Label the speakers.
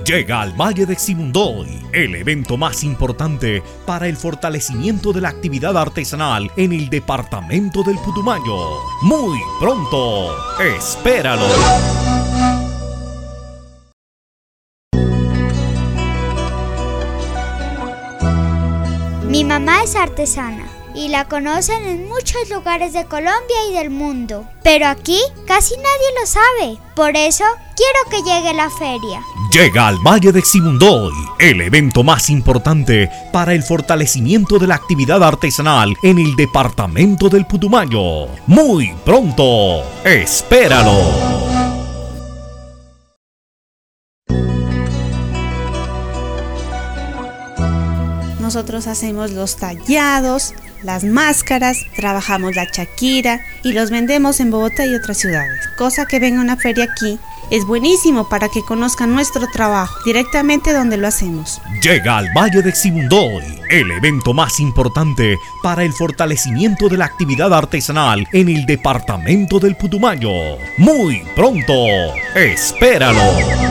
Speaker 1: Llega al Valle de Ximundoy, el evento más importante para el fortalecimiento de la actividad artesanal en el departamento del Putumayo. Muy pronto, espéralo.
Speaker 2: Mi mamá es artesana y la conocen en muchos lugares de Colombia y del mundo. Pero aquí casi nadie lo sabe. Por eso quiero que llegue la feria.
Speaker 1: Llega al Valle de Ximundoy, el evento más importante para el fortalecimiento de la actividad artesanal en el departamento del Putumayo. Muy pronto, espéralo.
Speaker 3: Nosotros hacemos los tallados, las máscaras, trabajamos la chaquira y los vendemos en Bogotá y otras ciudades. Cosa que venga a una feria aquí es buenísimo para que conozcan nuestro trabajo directamente donde lo hacemos.
Speaker 1: Llega al Valle de Ximundoy, el evento más importante para el fortalecimiento de la actividad artesanal en el departamento del Putumayo. Muy pronto, espéralo.